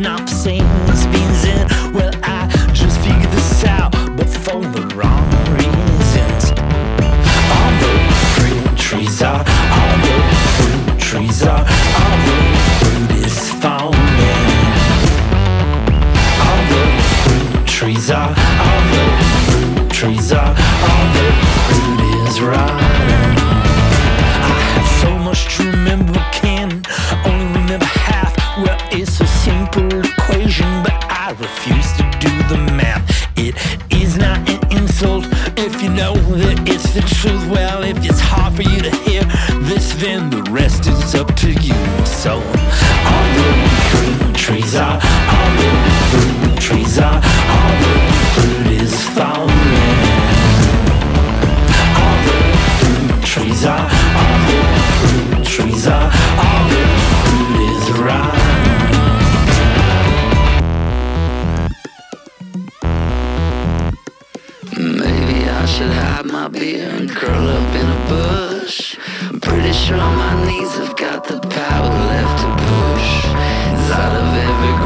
not saying it's beans in. Well, I just figured this out, but for the wrong reasons. All the fruit trees are, all the fruit trees are, all the fruit is falling. All the fruit trees are, all the fruit trees are, all the fruit is rotten. I have so much to remember, can only remember half. Well, it's a simple equation, but I refuse to do the math. It is not an insult if you know that it's the truth. Well, if it's hard for you to hear this, then the rest is up to you. So, all the fruit trees are, all the fruit trees are, all the fruit is falling. All the fruit trees are, all the fruit trees are, all the fruit is rotten. Maybe I should hide my beer and curl up in a bush. I'm pretty sure my knees have got the power left to push. Inside of every